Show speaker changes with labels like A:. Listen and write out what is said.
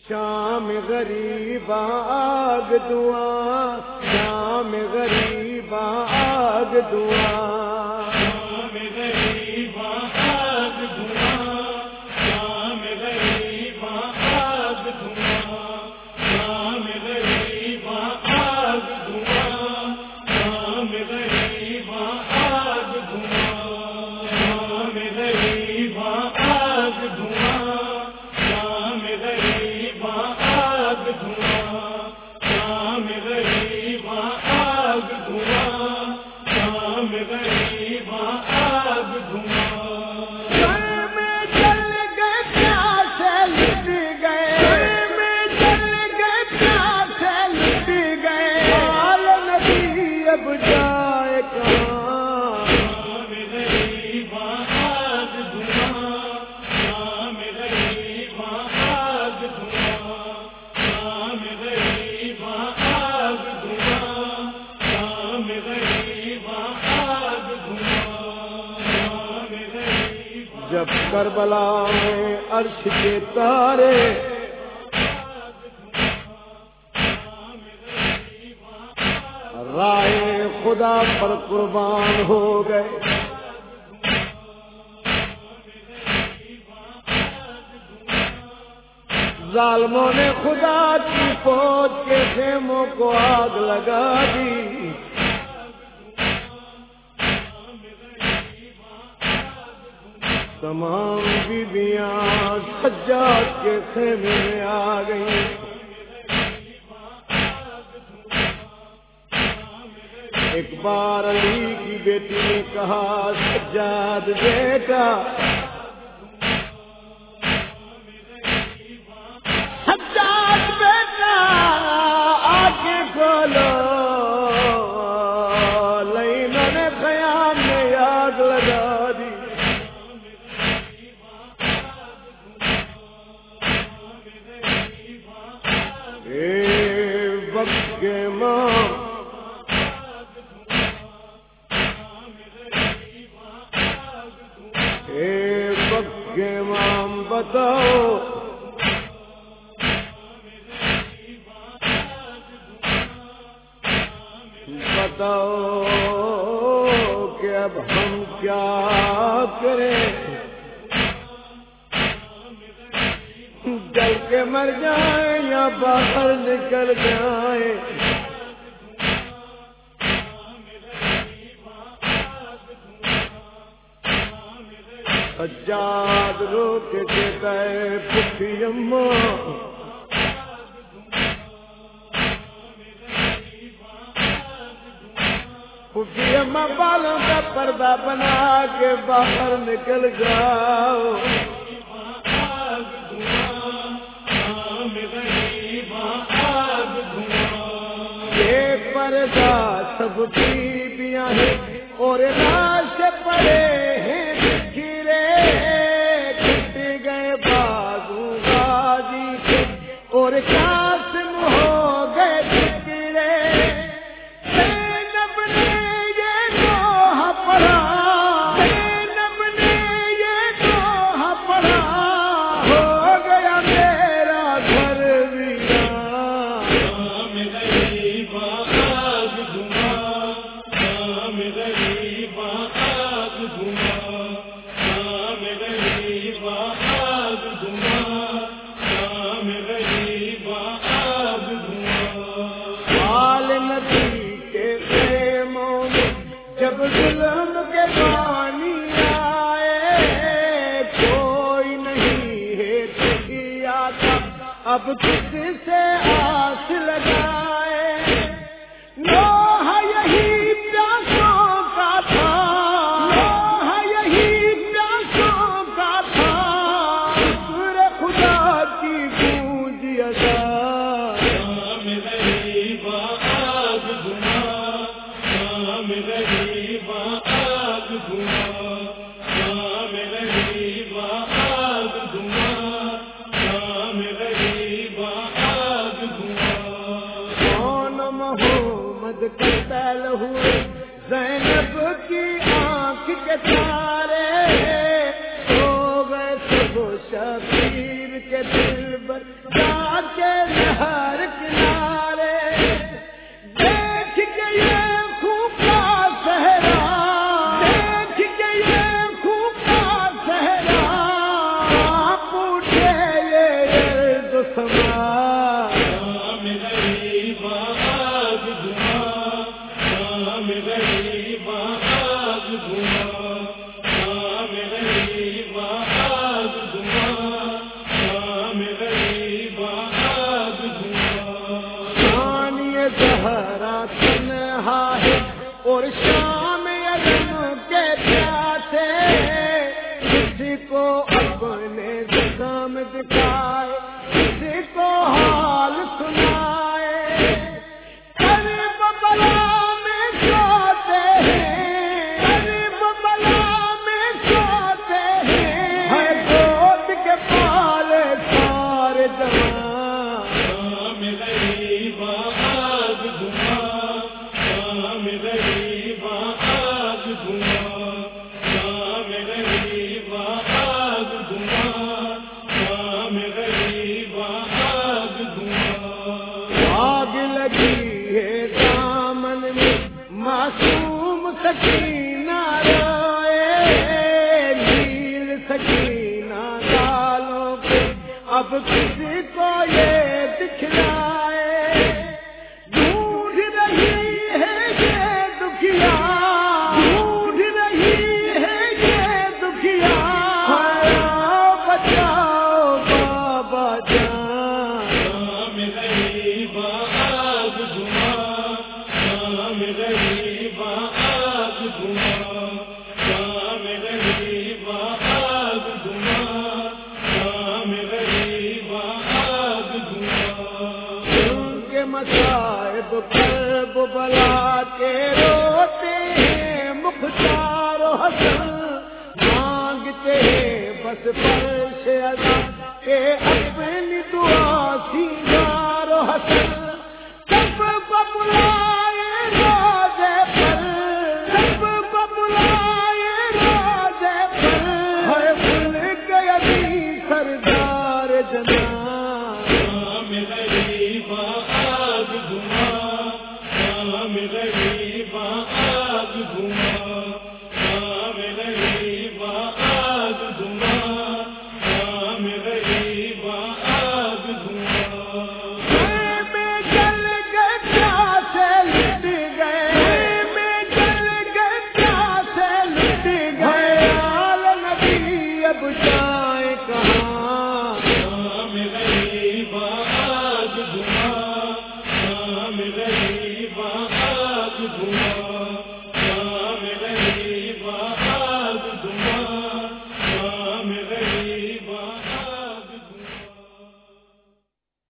A: شام غریب آگ دعا، شام غریب آگ دعا،
B: شام غریب آگ دعا، شام غریب آگ دعا، شام غریب آگ دعا، شام غریب آگ دعا، شام غریب آگ دعا، شام غریب آگ دعا، شام غریب آگ دعا، شام غریب آگ دعا۔
A: گھر میں چل گئے پیاسے لٹ گئے، گھر میں چل گئے پیاسے لٹ گئے، حال نبی اب جائے کہاں؟
B: شام غریب آگ دعا، شام غریب آگ دعا، شام غریب آگ دعا، شام غریب آگ دعا، شام غریب
A: جب کربلا میں عرش کے تارے رائے خدا پر قربان ہو گئے، ظالموں نے خدا کی فوج کے خیموں کو آگ لگا دی، تمام بیویاں سجاد کے خیمے میں آ گئیں، ایک بار علی کی بیٹی نے کہا سجاد بیٹا، سجاد بیٹا آنکھیں کھولو، لینوں نے خیام میں آگ لگا دی، اے وقت کے ماں کے امام بتاؤ، بتاؤ کہ اب ہم کیا کریں، جل کے مر جائیں یا باہر نکل جائیں؟ سجاد رو کے کہتا ہے پھپھی اماں، پھپھی اماں بالوں کا پردہ بنا کے باہر نکل جاؤ، یہ پردہ سب بیویاں ہیں اور لاش پڑے ہیں، اور قاسم ہو گئے بکھرے، زینب نے یہ دوہا پڑھا، زینب نے یہ دوہا پڑھا، ہو گیا میرا گھر ویران۔
B: شام غریب آگ دعا، شام غریب آگ دعا، شام غریب آگ دعا، شام غریب آگ دعا۔
A: حال نبی کے خیموں میں جب ظلم کے پانی آئے، کوئی نہیں ہے کیا تھا اب کس سے آس لگائے، نوح یہی پیاسوں کا تھا، نوح یہی پیاسوں کا تھا، شکر خدا کی گونج ادا۔
B: شام غریب آگ دعا، شام غریب آگ دعا، شام غریب آگ دعا، شام غریب آگ دعا۔
A: کون محمد قتل ہوئے، زینب کی آنکھ کے تارے، ہو گئے سب شبیر کے دل پر جا کے نہر کنارے دیکھ کے یہ خوب کا صحرا، دیکھ کے یہ خوب کا صحرا، پوچھے یہ ارد و سما زہرا تنہا ہے اور شام یلم کے پیاسے، کسی کو اپنے زخم دکھائے، کسی کو حال سنائے، قریب بلا میں سوتے ہیں، قریب بلا میں سوتے ہیں، ہے گود کے پالے سارے جوان، آگ لگی ہے دامن میں معصوم سکینہ روئے، نیل سکینہ گالوں پہ اب کسی کو یہ دکھلائے، ڈھونڈ رہی ہے یہ دکھیا، ڈھونڈ رہی ہے یہ دکھیا، بچاؤ بابا جان، مصائب کرب بلا کے روتے ہیں مختار و حسن، مانگتے ہیں بس فرش عزا کہ اپنی دعا سینگار و حسن، سب کو بلائے روزے پر، سب کو بلائے روزے پر، ہے بھول گیا بھی سردار جنان،
B: غریب آگ دھواں